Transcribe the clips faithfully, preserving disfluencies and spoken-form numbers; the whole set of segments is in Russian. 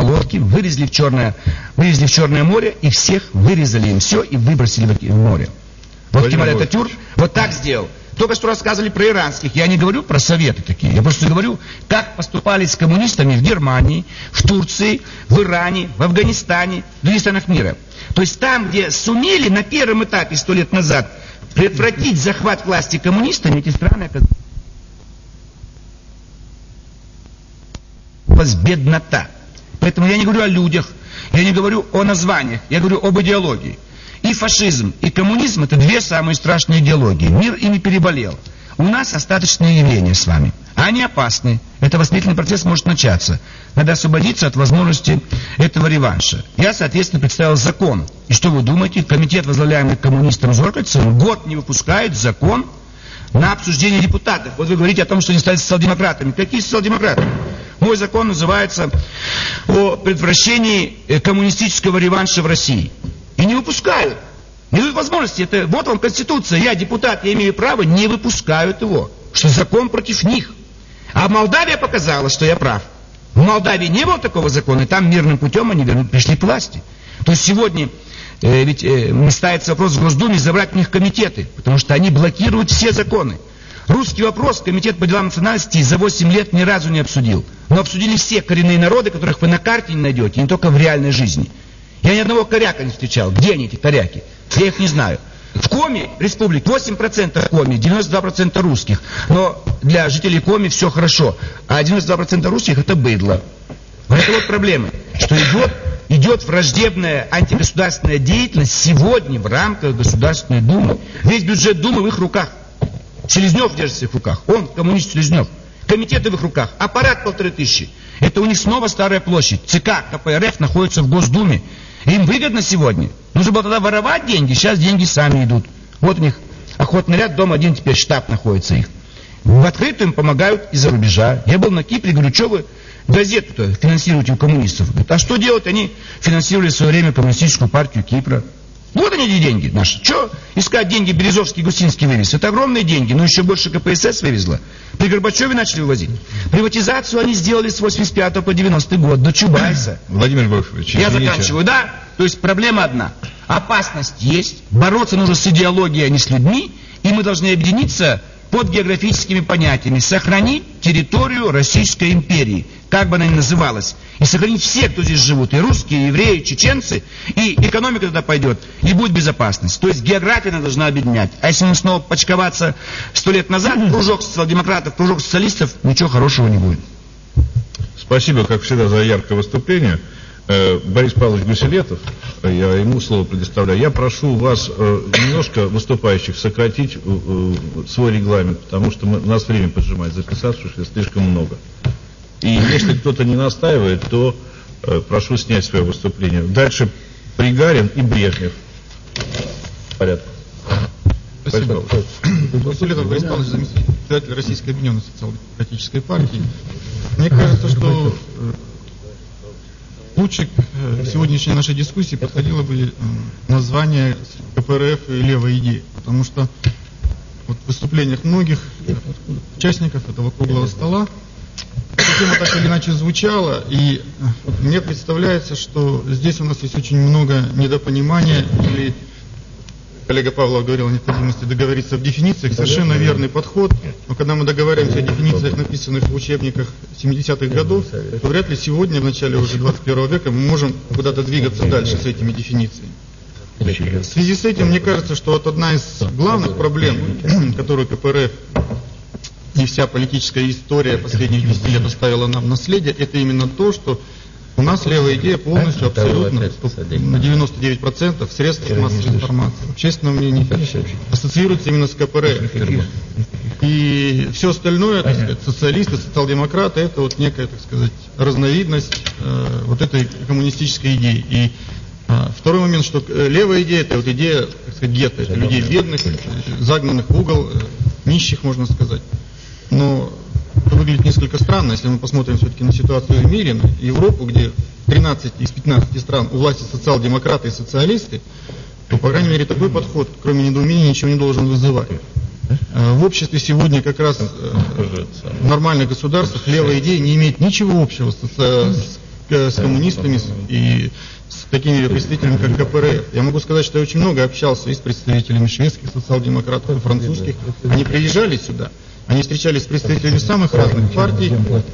лодки, вылезли в Черное, вылезли в Черное море, и всех вырезали им все и выбросили в море. Вот Кемаль Ататюрк вот так сделал. Только что рассказывали про иранских. Я не говорю про советы такие. Я просто говорю, как поступали с коммунистами в Германии, в Турции, в Иране, в Афганистане, в других странах мира. То есть там, где сумели на первом этапе сто лет назад предотвратить захват власти коммунистами, эти страны оказались беднота. Поэтому я не говорю о людях, я не говорю о названиях, я говорю об идеологии. И фашизм, и коммунизм — это две самые страшные идеологии. Мир ими переболел. У нас остаточные явления с вами. Они опасны. Это воспитательный процесс может начаться. Надо освободиться от возможности этого реванша. Я, соответственно, представил закон. И что вы думаете? Комитет, возглавляемый коммунистом Зоркальцевым, год не выпускает закон на обсуждение депутатов. Вот вы говорите о том, что они стали социал-демократами. Какие социал-демократы? Мой закон называется «О предотвращении коммунистического реванша в России». И не выпускают. Не дают возможности. Это, вот вам Конституция. Я депутат, я имею право, не выпускают его. Что закон против них. А Молдавия показала, что я прав. В Молдавии не было такого закона, и там мирным путем они вернули, пришли к власти. То есть сегодня э, ведь э, ставится вопрос в Госдуме забрать у них комитеты, потому что они блокируют все законы. Русский вопрос Комитет по делам национальностей за восемь лет ни разу не обсудил. Но обсудили все коренные народы, которых вы на карте не найдете, не только в реальной жизни. Я ни одного коряка не встречал. Где они, эти коряки? Я их не знаю. В Коми республик восемь процентов Коми, девяносто два процента русских. Но для жителей Коми все хорошо. А девяносто два процента русских — это быдло. Вот это вот проблема. Что идет, идет враждебная антигосударственная деятельность сегодня в рамках Государственной Думы. Весь бюджет Думы в их руках. Селезнев держится в их руках. Он, коммунист Селезнев. Комитеты в их руках. Аппарат полторы тысячи. Это у них снова Старая площадь. ЦК КПРФ находится в Госдуме. Им выгодно сегодня. Нужно было тогда воровать деньги, сейчас деньги сами идут. Вот у них охотный ряд, дом один, теперь штаб находится их. В открытую им помогают из-за рубежа. Я был на Кипре, говорю, что вы газету-то финансируете у коммунистов? Говорят, а что делать? Они финансировали в свое время коммунистическую партию Кипра. Вот они, эти деньги наши. Что искать деньги Березовский, Гусинский вывез? Это огромные деньги, но еще больше КПСС вывезла. При Горбачеве начали вывозить. Приватизацию они сделали с восемьдесят пятого по девяностый год, до Чубайса. Владимир Борисович, я заканчиваю, да? То есть проблема одна. Опасность есть, бороться нужно с идеологией, а не с людьми, и мы должны объединиться под географическими понятиями, сохранить территорию Российской империи, как бы она ни называлась, и сохранить всех, кто здесь живут, и русские, и евреи, и чеченцы, и экономика тогда пойдет, и будет безопасность. То есть география она должна объединять. А если мы снова почковаться сто лет назад, кружок социал-демократов, кружок социалистов, ничего хорошего не будет. Спасибо, как всегда, за яркое выступление. Борис Павлович Гусилетов, я ему слово предоставляю. Я прошу вас немножко, выступающих, сократить свой регламент, потому что мы, у нас время поджимает, записавшихся слишком много. И если кто-то не настаивает, то прошу снять свое выступление. Дальше Пригарин и Брежнев. Порядок. Спасибо. Гусилетов Борис Павлович, заместитель председателя Российской объединенной социал-демократической партии. Мне кажется, что лучше к сегодняшней нашей дискуссии подходило бы название КПРФ и левой идеи, потому что вот в выступлениях многих участников этого круглого стола эта тема так или иначе звучала, и мне представляется, что здесь у нас есть очень много недопонимания, или коллега Павлов говорил о необходимости договориться в дефинициях, совершенно верный подход, но когда мы договариваемся о дефинициях, написанных в учебниках семидесятых годов, то вряд ли сегодня, в начале уже двадцать первого века, мы можем куда-то двигаться дальше с этими дефинициями. В связи с этим, мне кажется, что вот одна из главных проблем, которую КПРФ и вся политическая история последних десяти лет оставила нам в наследие, это именно то, что у нас левая идея полностью, абсолютно, на девяносто девять процентов средств массовой информации, общественного мнения, ассоциируется именно с КПРФ. И все остальное, так сказать, социалисты, социал-демократы, это вот некая, так сказать, разновидность э, вот этой коммунистической идеи. И э, второй момент, что левая идея, это вот идея, так сказать, гетто, это людей бедных, загнанных в угол, э, нищих, можно сказать. Но это выглядит несколько странно, если мы посмотрим все-таки на ситуацию в мире, на Европу, где тринадцать из пятнадцати стран у власти социал-демократы и социалисты, то, по крайней мере, такой подход, кроме недоумения, ничего не должен вызывать. В обществе сегодня как раз в нормальных государствах левая идея не имеет ничего общего с с коммунистами и с такими представителями, как ка пэ эр эф. Я могу сказать, что я очень много общался и с представителями шведских социал-демократов, и французских. Они приезжали сюда, они встречались с представителями самых разных партий,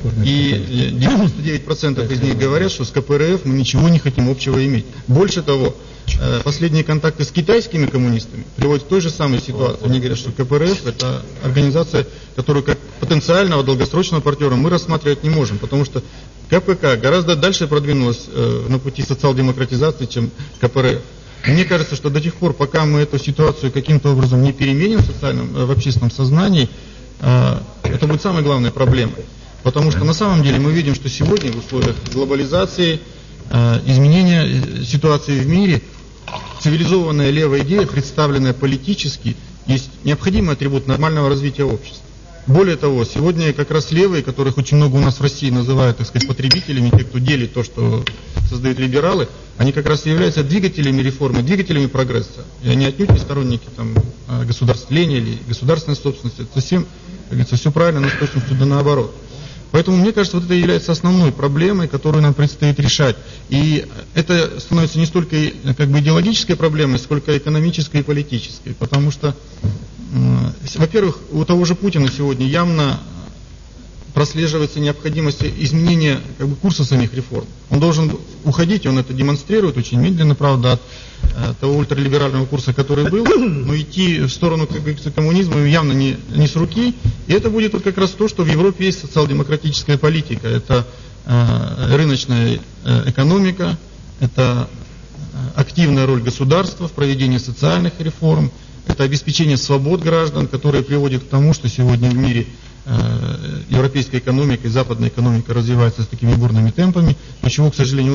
и девяносто девять процентов из них говорят, что с ка пэ эр эф мы ничего не хотим общего иметь. Больше того, последние контакты с китайскими коммунистами приводят к той же самой ситуации. Они говорят, что ка пэ эр эф это организация, которую как потенциального долгосрочного партнера мы рассматривать не можем, потому что ка пэ ка гораздо дальше продвинулась э, на пути социал-демократизации, чем ка пэ эр эф. Мне кажется, что до тех пор, пока мы эту ситуацию каким-то образом не переменим в социальном, э, в общественном сознании, э, это будет самой главной проблемой. Потому что на самом деле мы видим, что сегодня в условиях глобализации, э, изменения ситуации в мире, цивилизованная левая идея, представленная политически, есть необходимый атрибут нормального развития общества. Более того, сегодня как раз левые, которых очень много у нас в России называют, так сказать, потребителями, те, кто делит то, что создают либералы, они как раз являются двигателями реформы, двигателями прогресса. И они отнюдь не сторонники там, государствления или государственной собственности. Это совсем, как говорится, все правильно, но с точностью да наоборот. Поэтому, мне кажется, вот это является основной проблемой, которую нам предстоит решать. И это становится не столько как бы идеологической проблемой, сколько экономической и политической. Потому что, э, во-первых, у того же Путина сегодня явно прослеживается необходимость изменения как бы, курса самих реформ. Он должен уходить, он это демонстрирует очень медленно, правда, от э, того ультралиберального курса, который был, но идти в сторону, как говорится, коммунизма явно не, не с руки. И это будет вот как раз то, что в Европе есть социал-демократическая политика. Это э, рыночная э, экономика, это активная роль государства в проведении социальных реформ, это обеспечение свобод граждан, которые приводят к тому, что сегодня в мире европейская экономика и западная экономика развиваются с такими бурными темпами, но чего, к сожалению,